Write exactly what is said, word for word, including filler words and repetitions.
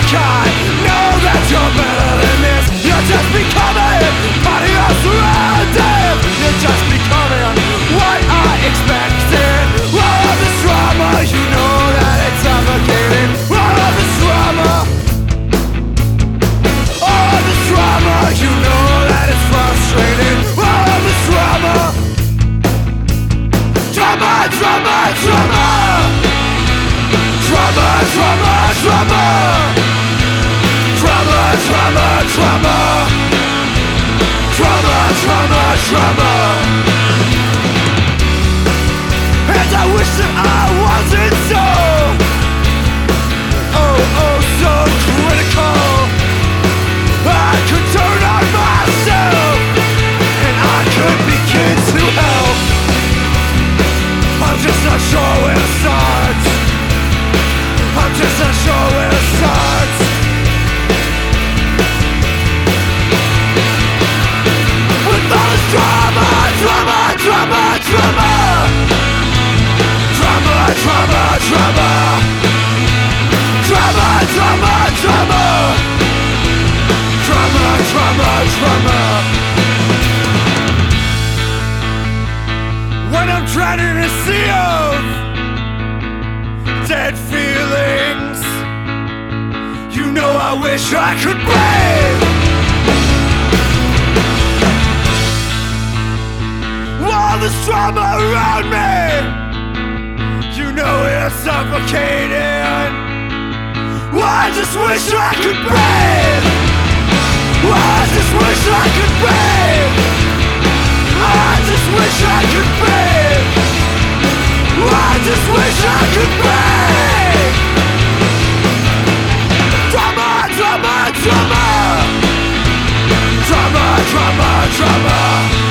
kind. Know that you're better than this. You're just becoming part of your surroundings. You're just becoming what I expected. All of this drama, you know that it's suffocating. All of this drama, all of this drama, you know that it's frustrating. All of this drama, drama, drama, drama, drama, drama, drama, drama, drama, drama, drama, drama, drama. And I wish that I wasn't so, oh, oh, so critical. I could turn on myself, and I could begin to help. I'm just not sure where to start. I'm just not sure where to start. With all this drama, drama, drama, drama, drama, drama, drama, drama, drama, drama, drama, drama, drama. When I'm drowning in a sea of dead feelings, you know I wish I could breathe. All this drama around me, you know it's suffocating. I just wish I could breathe. I just wish I could breathe. I just wish I could breathe. I just wish I could breathe. Drama, drama, drama, drama, drama, drama.